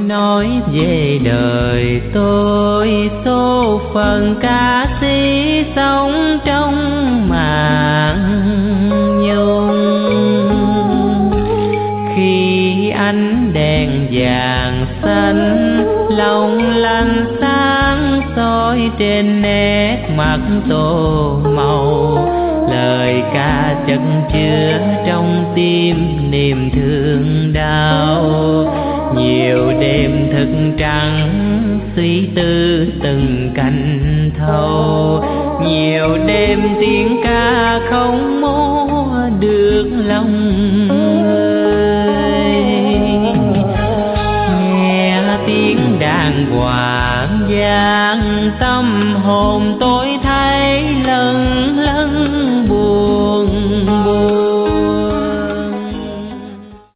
nói về đời tôi, số phận ca sĩ sống trong màn nhung. Khi ánh đèn vàng xanh long lanh sáng soi trên nét mặt tô màu, lời ca chất chứa trong tim niềm thương đau. Nhiều đêm thức trắng suy tư từng canh thâu, nhiều đêm tiếng ca không múa được lòng người. Nghe tiếng đàn hoàng vang tâm hồn tôi